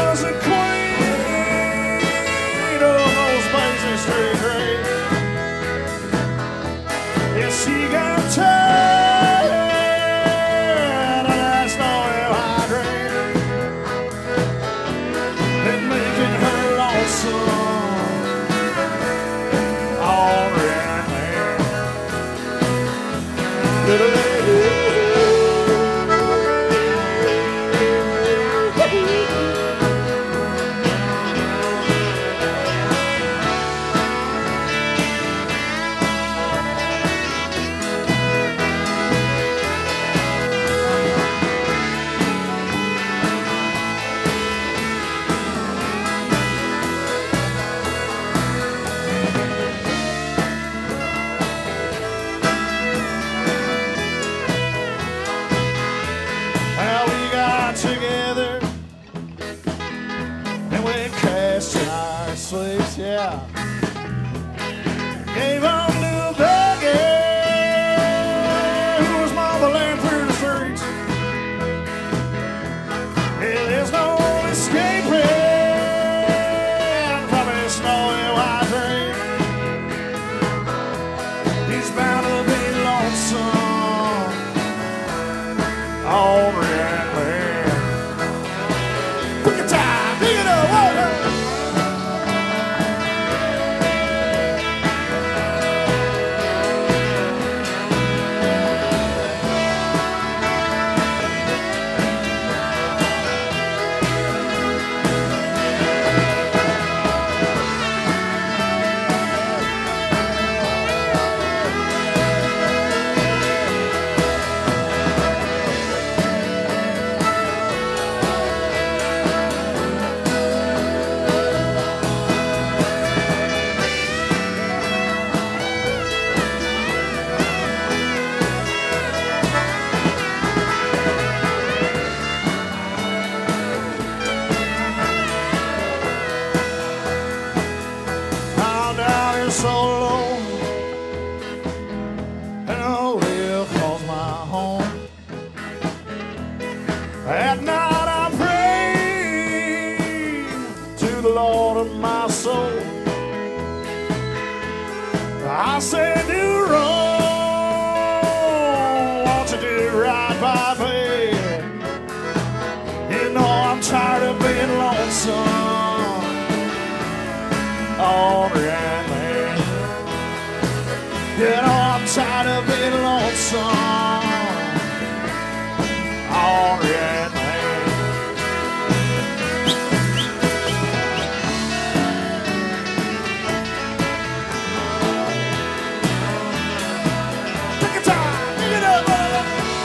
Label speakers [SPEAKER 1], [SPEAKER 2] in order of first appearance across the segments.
[SPEAKER 1] was a queen of those blazing straight rays. Yeah, she got tired of that snowy white rain, been making her lonesome all around there. Together and we crashed in our sleeps, yeah. Gave on to Becky, who was mumbling through the streets. Yeah, there's no escaping from his snowy white dream. He's bound to be lonesome all around. So low, and oh, hill calls my home. At night I pray to the Lord of my soul. I say do wrong, want to do right by faith. You know I'm tired of being lonesome all around. You know I'm tired of being lonesome all around me. Take your time, pick it up, brother.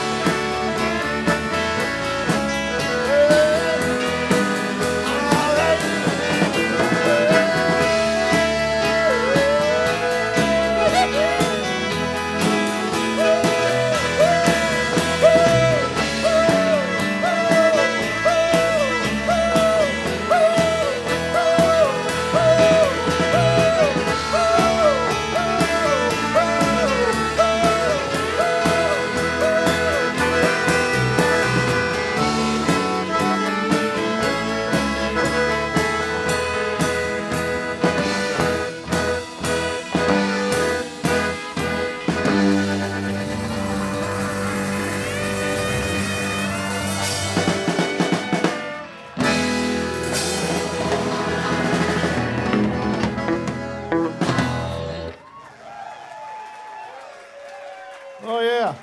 [SPEAKER 1] Oh, yeah.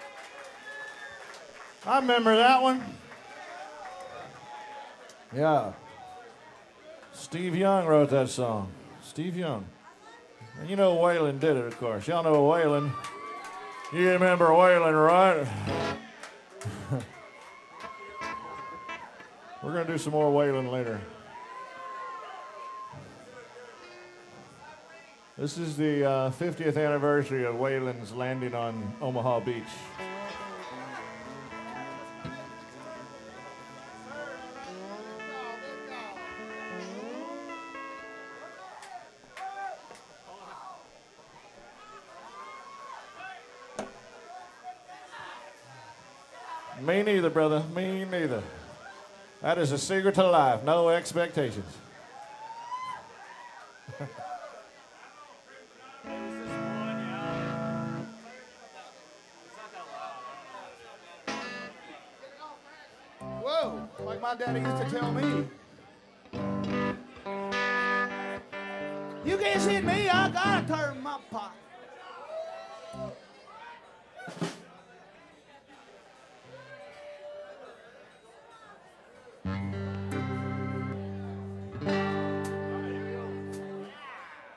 [SPEAKER 1] I remember that one. Yeah. Steve Young wrote that song. Steve Young. And you know Waylon did it, of course. Y'all know Waylon. You remember Waylon, right? We're going to do some more Waylon later. This is the 50th anniversary of Waylon's landing on Omaha Beach. Me neither, brother. Me neither. That is a secret to life. No expectations.
[SPEAKER 2] Whoa, like my daddy used to tell me. You can't see me, I gotta turn my pocket.